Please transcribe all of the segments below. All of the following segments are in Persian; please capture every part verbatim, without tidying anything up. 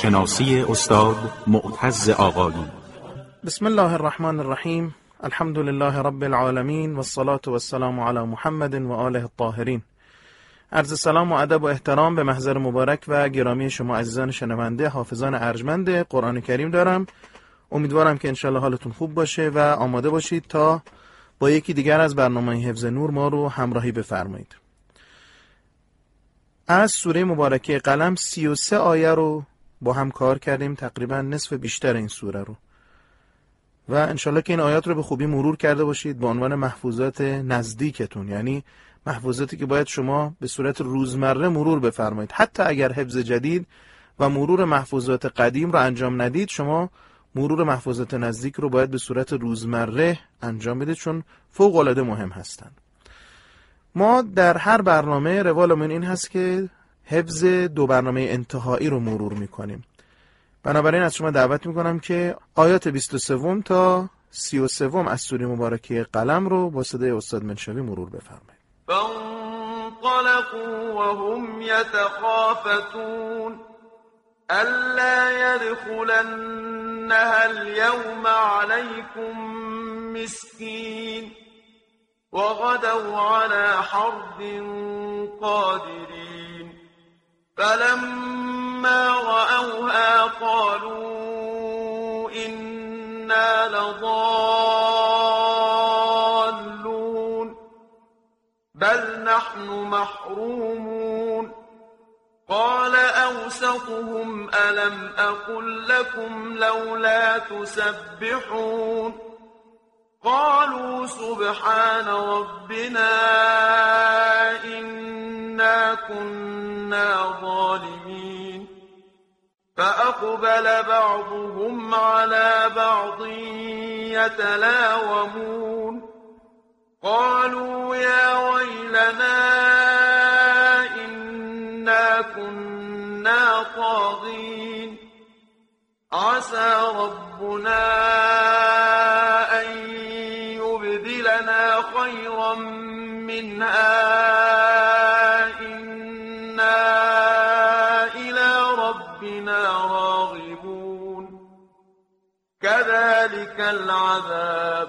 شناسی استاد معتز آقایی. بسم الله الرحمن الرحیم. الحمد لله رب العالمین والصلاة والسلام علی محمد و آله الطاهرین. عرض سلام و ادب و احترام به محضر مبارک و گرامی شما عزیزان شنونده حافظان ارجمند قرآن کریم دارم. امیدوارم که انشالله حالتون خوب باشه و آماده باشید تا با یکی دیگر از برنامه حفظ نور ما رو همراهی بفرمایید. از سوره مبارکه قلم سی و سه آیه رو با هم کار کردیم، تقریبا نصف بیشتر این سوره رو، و انشالله که این آیات رو به خوبی مرور کرده باشید به عنوان محفوظات نزدیکتون، یعنی محفوظاتی که باید شما به صورت روزمره مرور بفرمایید. حتی اگر حفظ جدید و مرور محفوظات قدیم رو انجام ندید، شما مرور محفوظات نزدیک رو باید به صورت روزمره انجام بدید، چون فوق العاده مهم هستند. ما در هر برنامه روالمون این هست که حفظ دو برنامه انتهایی رو مرور میکنیم. بنابراین از شما دعوت میکنم که آیات بیست و سه تا سی و سه از سوره مبارکه قلم رو با صدای استاد منشوی مرور بفرمایید. فانطلقوا وهم يتخافتون ألا يدخلنها اليوم عليكم مسكين وغدوا على حرد قادرين فلما رأوها قالوا إنا لضالون بل نحن محرومون قال أوسطهم ألم أقل لكم لولا تسبحون قالوا سبحان ربنا إنا كنا ظالمين فأقبل بعضهم على بعض يتلاومون قالوا يا ويلنا إنا كنا طاغين عسى ربنا أن يبدلنا خيرا منها إنا إلى ربنا راغبون كذلك العذاب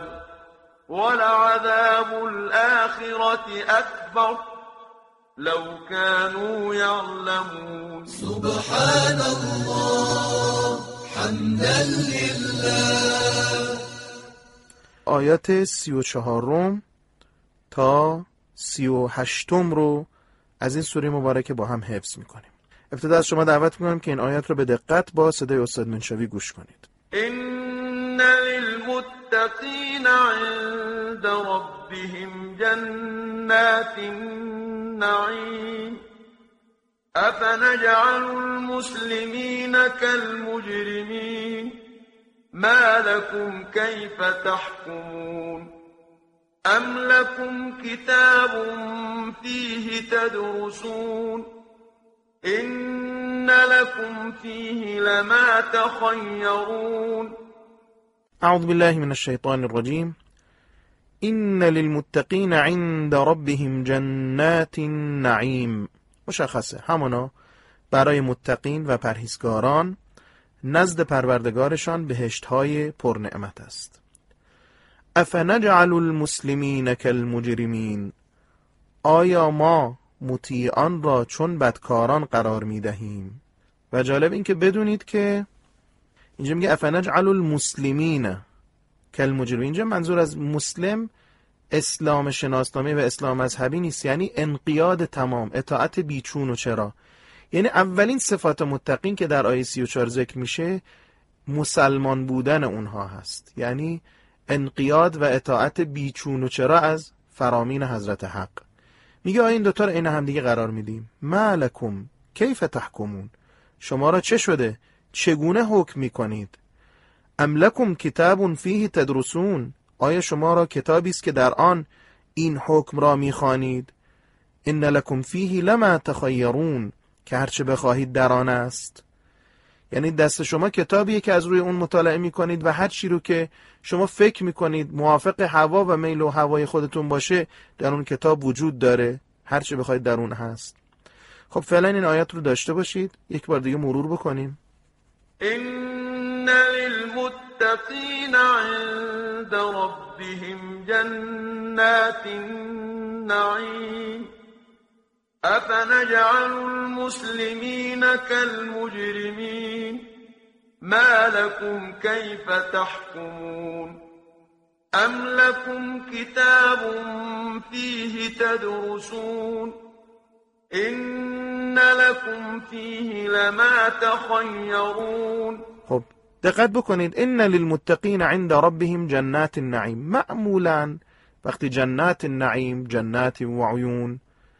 ولعذاب الآخرة أكبر لو كانوا يعلمون سبحان الله حمدا لله. آیات سی و چهارم تا سی و هشتم رو از این سوره مبارکه با هم حفظ میکنیم. ابتدا از شما دعوت میکنم که این آیات رو به دقت با صدای استاد منشوی گوش کنید. إن للمتقين عند ربهم جنات النعيم أفنجعل المسلمين كالمجرمين ما لكم كيف تحكمون أم لكم كتاب فيه تدرسون إن لكم فيه لما تخيرون اعوذ بالله من الشیطان الرجیم. این للمتقین عند ربهم جنات النعیم. مشخصه همانا برای متقین و پرهیزگاران نزد پروردگارشان بهشت‌های پرنعمت است. افنجعل المسلمین کالمجرمین. آیا ما مطیعان را چون بدکاران قرار می‌دهیم؟ و جالب این که بدونید که اینجا میگه افنجعل المسلمین کالمجرمین. اینجا منظور از مسلم اسلام شناسنامه و اسلام مذهبی نیست، یعنی انقیاد تمام، اطاعت بیچون و چرا. یعنی اولین صفات متقین که در آیه سی و چهار ذکر میشه مسلمان بودن اونها هست، یعنی انقیاد و اطاعت بیچون و چرا از فرامین حضرت حق. میگه آیه این دوتا رو عین هم دیگه قرار میدیم. ما لکم کیف تحکمون. شما را چه شده؟ چگونه حکم میکنید؟ ام لکم کتاب فیه تدرسون. آیا شما را کتابی است که در آن این حکم را میخوانید؟ ان لکم فیه لما تخیرون. که هرچه بخواهید در آن است. یعنی دست شما کتابیه که از روی اون مطالعه میکنید و هر چی رو که شما فکر میکنید موافق هوا و میل و هوای خودتون باشه در اون کتاب وجود داره، هر چی بخواید در اون هست. خب فعلا این آیات رو داشته باشید، یک بار دیگه مرور بکنیم. إن للمتقين عند ربهم جنات النعيم أفنجعل المسلمين كالمجرمين ما لكم كيف تحكمون أم لكم كتاب فيه تدرسون إن لكم فيه لما تخيرون. خب دقت بکنید. ان للمتقین عند ربهم جنات النعیم. معمولا وقتی جنات النعیم، جنات و عیون،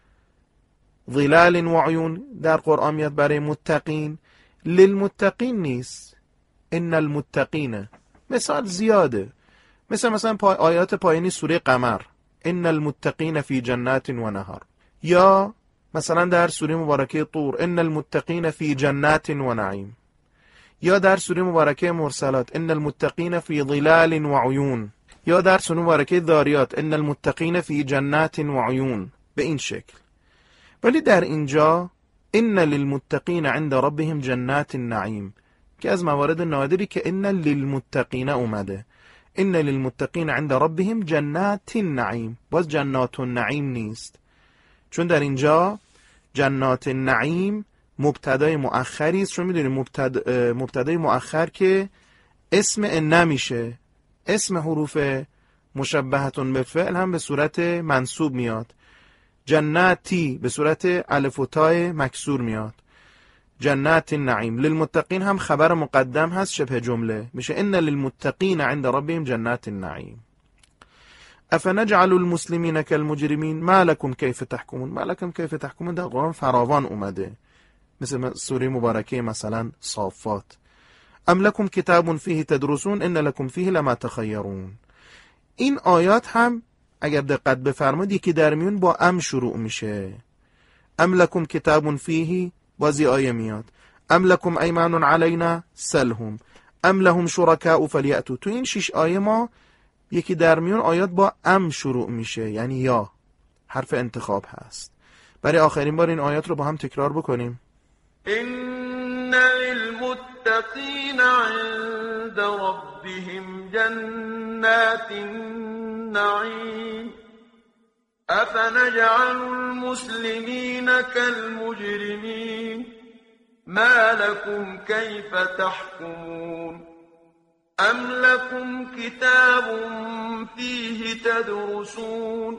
ظلال و عیون در قرآن میاد برای متقین، للمتقین نیست. ان المتقین مثال زیاده، مثل مثلا پای آیات پایینی سوره قمر، ان المتقین فی جنات و نهر، یا مثلا در سوره مبارکه طور ان المتقین فی جنات و نعیم، یا در سوره مبارکه مرسلات ان المتقین فی ظلال و عیون، یا در سوره مبارکه ذاریات ان المتقین فی جنات و عیون، به این شکل. ولی در اینجا ان للمتقین عند ربهم جنات النعیم که از موارد نادری که ان للمتقین اومده. ان للمتقین عند ربهم جنات النعیم، باز جنات النعیم نیست، چون در اینجا جنات النعیم مبتدای مؤخری است. چون میدونیم مبتد... مبتدای مؤخر که اسم ان میشه، اسم حروف مشبهتون به فعل هم به صورت منصوب میاد. جناتی به صورت الف و تای مکسور میاد. جنات النعیم. للمتقین هم خبر مقدم هست، شبه جمله میشه ان للمتقین عند ربهم جنات النعیم. افنجعل المسلمین کالمجرمین ما لکم کیف تحکمون. ما لکم کیف تحکمون در قرآن فراوان اومده، مثل سوره مبارکه مثلا صافات. ام لکم کتاب فیه تدرسون ان لکم فیه لما تخیرون. این آیات هم اگر دقت بفرمایید یکی در میون با ام شروع میشه. ام لکم کتاب فیه، بازی آیه میاد ام لکم ایمان علینا سلهم ام لهم شرکاء فلیأتوا. تو این شش آیه ما یکی در میون آیات با ام شروع میشه، یعنی یا حرف انتخاب هست. برای آخرین بار این آیات رو با هم تکرار بکنیم. إن للمتقين عند ربهم جنات النعيم أفنجعل المسلمين كالمجرمين ما لكم كيف تحكمون أم لكم كتاب فيه تدرسون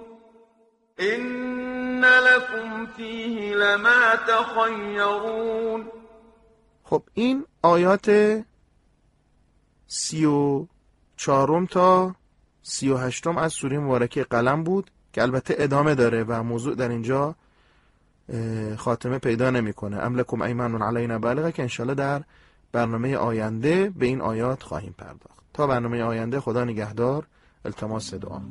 إن لكم فيه لما تخيرون. خب این آیات سی و چهارم تا سی و هشتم از سوره مبارکه قلم بود که البته ادامه داره و موضوع در اینجا خاتمه پیدا نمیکنه. ام لکم ایمان علینا بالغه که انشالله در برنامه آینده به این آیات خواهیم پرداخت. تا برنامه آینده خدا نگهدار. التماس دعا.